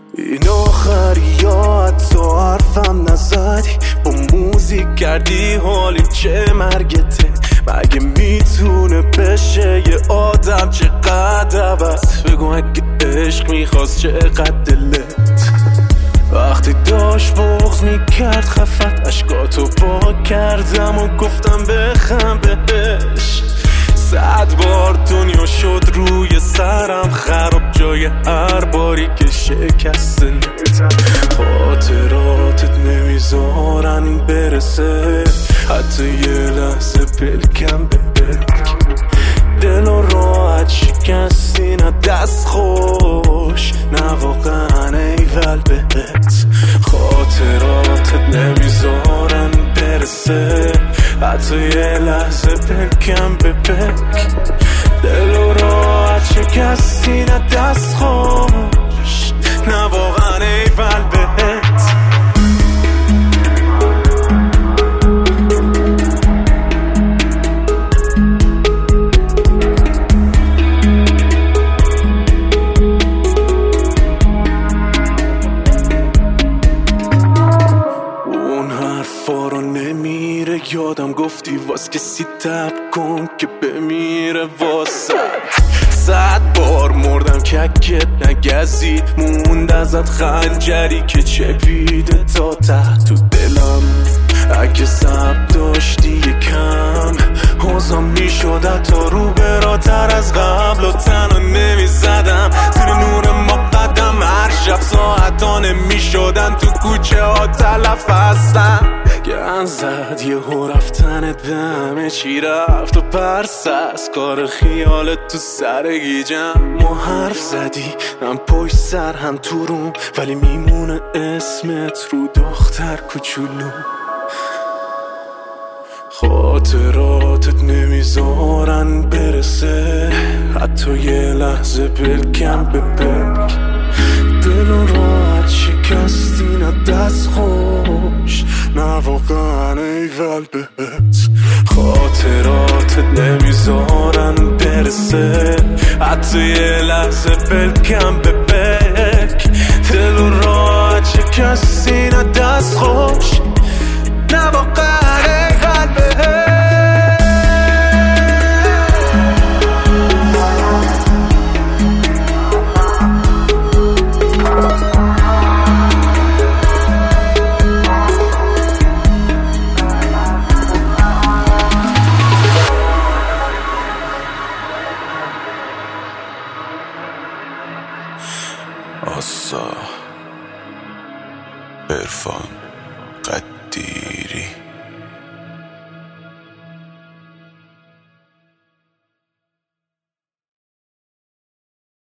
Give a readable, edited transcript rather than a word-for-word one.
این آخری یا حتی حرفم نزدی، با موزیک کردی حالی چه مرگته. مگه میتونه بشه یه آدم چقدر عوض؟ بگو اگه عشق میخواست چقدر دلت. وقتی داشت بغض میکرد خفت، اشکاتو پاک کردم و گفتم بخم بهش. 100 بار دنیا شد روی سرم خراب، جای هر باری که شکستنت. خاطراتت نمیذارن برسه حتی یه لحظه پلکم به پلک. دل و راحت شکستی نه دست خوش، نه واقعا ایول بهت. خاطراتت نمیذارن برسه حتی یه لحظه پلکم به پلک. دل و راحت شکستی نه دست خوش، نه واقعا ایول بهت. یادم گفتی واس کسی تب کن که بمیره واسد. 100 بار مردم ککت نگزید، موند ازت خنجری که چپیده تا ته تو دلم. اگه صبر داشتی یکم حوضم میشد تا رو براتر از قبل، و تنها نمیزدم زیر نور ما قدم. هر شب ساعتانه میشدن تو کوچه ها تلف هستن. گن زد یه ها رفتنت به همه چی رفت و پرس از کار خیالت تو سر گیجم. ما حرف زدی هم پشت سر هم تو روم، ولی میمونه اسمت رو دختر کوچولو. خاطراتت نمیذارن برسه حتی یه لحظه پلکم به پلک. دل و راحت شکستی نه دست خوش، نه واقعا ایول بهت. خاطراتت نمیذارن برسه حتی یه لحظه پلکم به پلک. دل و راحت شکستی نه دست خوش، نه واقعا ایول بهت. آسا عرفان قدیری.